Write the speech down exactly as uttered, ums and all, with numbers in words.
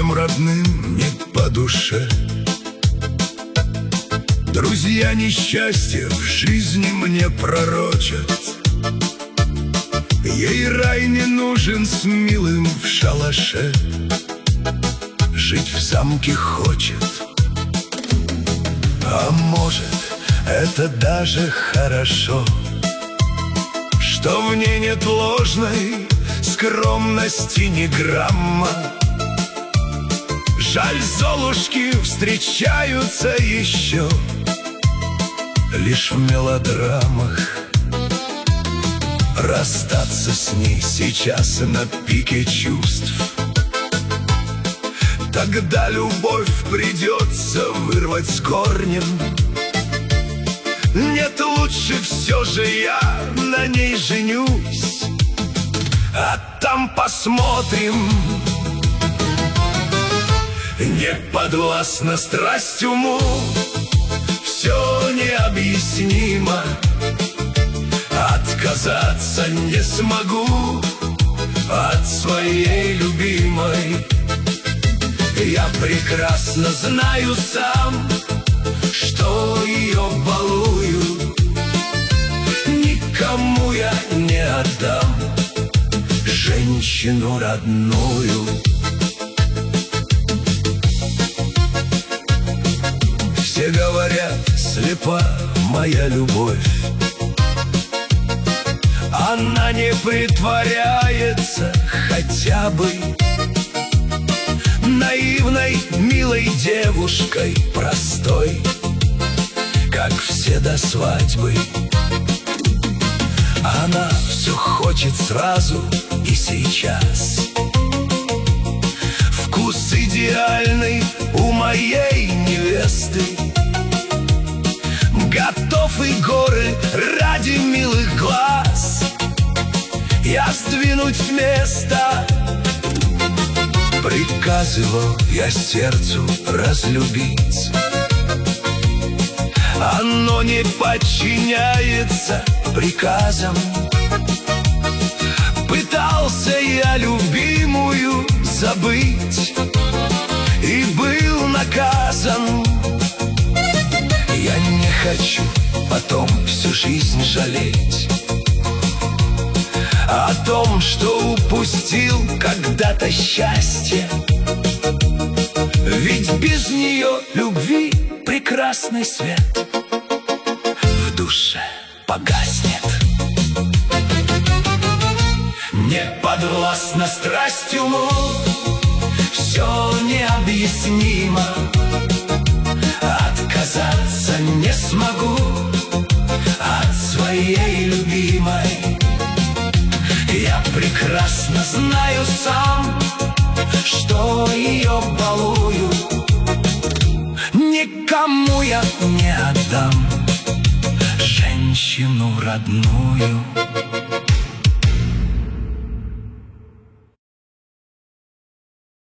Людям родным не по душе. Друзья несчастья в жизни мне пророчат. Ей рай не нужен с милым в шалаше. Жить в замке хочет. А может, это даже хорошо, что в ней нет ложной скромности ни грамма. Жаль, золушки встречаются еще лишь в мелодрамах. Расстаться с ней сейчас на пике чувств, тогда любовь придется вырвать с корнем. Нет, лучше все же я на ней женюсь, а там посмотрим. Не подвластна страсть уму, все необъяснимо. Отказаться не смогу от своей любимой. Я прекрасно знаю сам, что ее балую. Никому я не отдам женщину родную. Все говорят, слепа моя любовь. Она не притворяется хотя бы наивной, милой девушкой, простой, как все до свадьбы. Она все хочет сразу и сейчас. Вкус идеальный у моей невесты. Готов и горы ради милых глаз я сдвинуть с места. Приказывал я сердцу разлюбить, оно не подчиняется приказам. Пытался я любимую забыть и был наказан. Я не хочу потом всю жизнь жалеть о том, что упустил когда-то счастье. Ведь без нее любви прекрасный свет в душе погаснет. Не подвластна страсть уму, все необъяснимо. Отказаться не смогу от своей любимой. Я прекрасно знаю сам, что ее балую. Никому я не отдам женщину родную.